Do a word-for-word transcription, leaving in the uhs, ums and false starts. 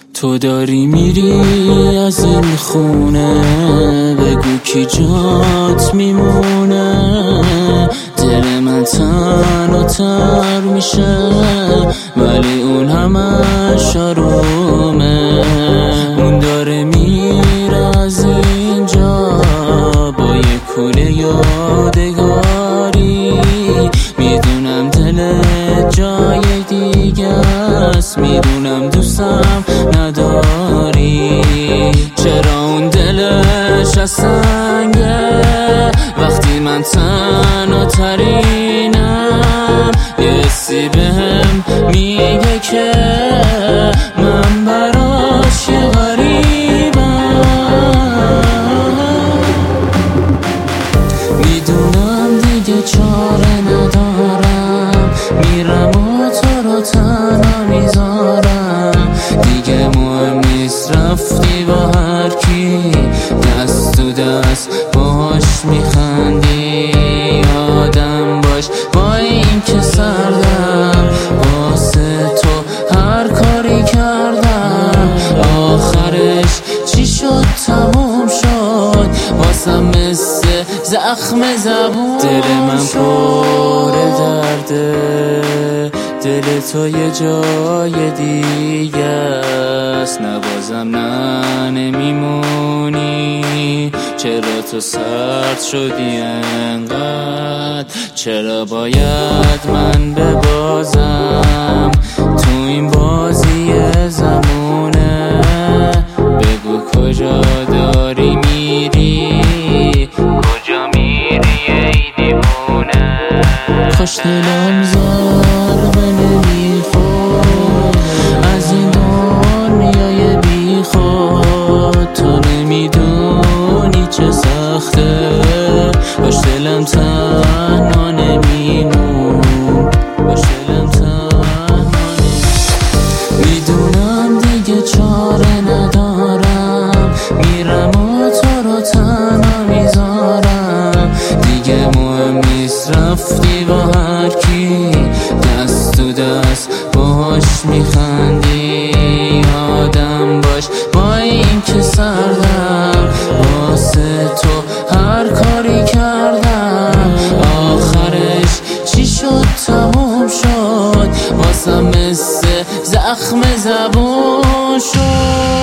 تو داری میری از این خونه، بگو کی جات میمونه. دل من تن و تر میشه ولی اون همش آرومه. اون داره میره از اینجا با یه کوله یادگاری. میدونم دلت جای دیگه است، میدونم دوستم نداری. چرا اون دلش از سنگه وقتی من تنها ترینم؟ یه حسی بهم میگه که من براش یه غریبم. میدونم دیگه چاره ندارم، میرم و تو رو تنها میذارم. دیگه مهم نیست رفتی با هر کی، دست تو دست باش میخندی. آدم باش با این که سردم، واسه تو هر کاری کردم. آخرش چی شد؟ تموم شد واسم مثل زخم زبون. دل من پر درده، دل تو یه جای دیگه است. نبازم نه نمیمونی، چرا تو سرد شدی انقدر؟ چرا باید من ببازم تو این بازی زمونه؟ بگو کجا داری میری، کجا میری ای دیوونه؟ خوش دلم ضربه نمیخورد از این دنیای بی خود. تو نمیدونی چه سخته، باش دلم تنها نمیمون، باش دلم تنها نمیمون. میدونم دیگه چاره ندارم، میرم و تو رو تنها میذارم. دیگه مهم نیست رفتی با هر کی، دست تو دست باش میخندی. آدم باش با این که سردم، واسه تو هر کاری کردم. آخرش چی شد؟ تموم شد واسم مثل زخم زبون شد.